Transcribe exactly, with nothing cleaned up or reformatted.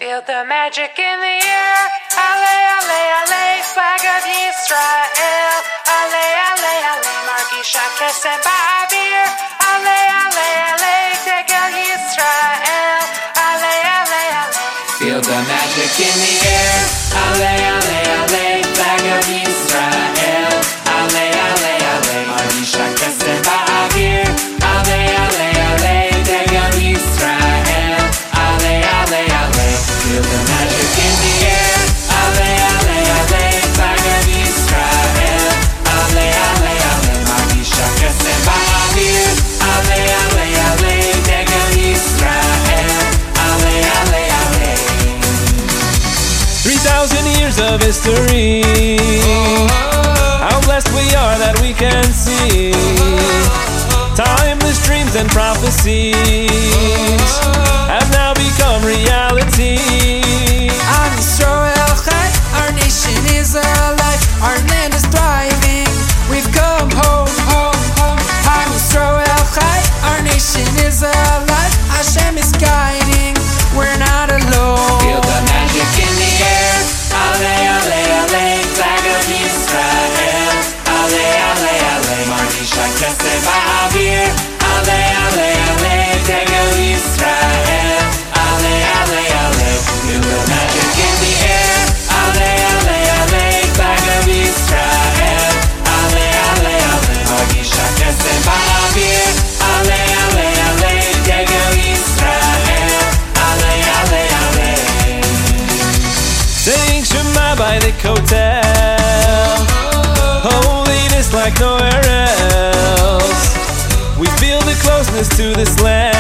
Feel the magic in the air. Ale, ale, ale, flag of Yisrael. Ale, ale, ale, margisha kesem ba'avir. Ale, ale, ale, tegel Yisrael. Ale, ale, ale. Feel the magic in the air. Ale, ale, ale, flag of Yisrael. Ale, ale, ale, margisha kesem ba'avir. Ale, ale, ale, tegel Yisrael. Ale, ale, ale. Feel the magic in the air. Ale, ale, ale, flag of Yisrael. Ale, ale, ale, margisha kesem ba'avir. Ale, ale, ale, tegel Yisrael. Ale, ale, ale. Three thousand years of history. How blessed we are that we can see timeless dreams and prophecies have now become reality. Am Yisrael Chai, our nation is alive, our land is thriving. We've come home, home, home. Am Yisrael Chai, our nation is alive. Hashem is guiding, we're not alone. Feel the magic in the air. Ale, ale, ale, flag of Yisrael. Ale, ale, ale, margisha kesem ba'avir. Ale, ale, ale, tegel Yisrael. Ale, ale, ale, feel the magic in the air. Ale, ale, ale, flag of Yisrael. Ale, ale, ale, margisha kesem ba'avir. Ale, ale, ale, tegel Yisrael. Ale, ale, ale. Saying Shema by the Kotel, holiness like nowhere else. We feel the closeness to this land.